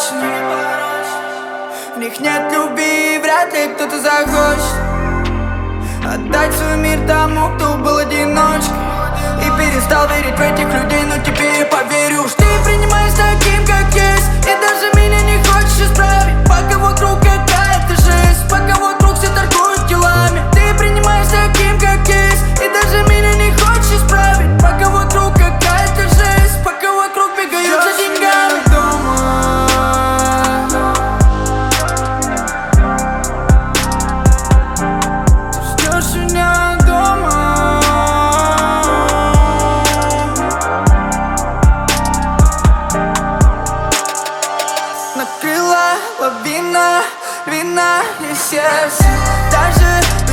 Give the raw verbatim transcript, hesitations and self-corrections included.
порочны. В них нет любви, и вряд ли кто-то захочет отдать свой мир тому, кто был одиночкой и перестал верить в этих людей. Но теперь я поверю, что ты принимаешь таким, как есть, и даже меня не хочешь исправить. Пока вокруг какая-то жесть, пока вокруг все торгуют делами. Ты принимаешь таким, как есть, и даже меня не хочешь исправить. Пока вокруг какая-то жесть, пока вокруг бегают за деньгами. Накрыла лавина, вина и сердце. Даже